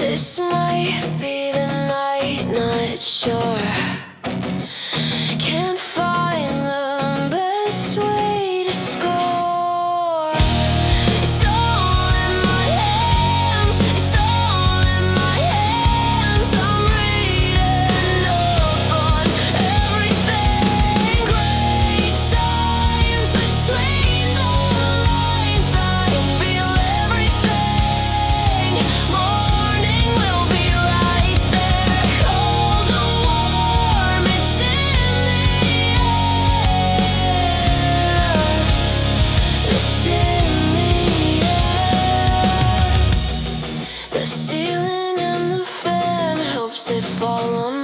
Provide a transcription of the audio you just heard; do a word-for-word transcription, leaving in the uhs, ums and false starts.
This might be the night, not sure. Can't find the best way to score. It's all in my hands, it's all in my hands. I'm reading up on everything. Great times between the lines. I feel everything. Morning will be right there. Cold or warm, it's in the air. It's in the air. The ceiling and the fan helps it fall on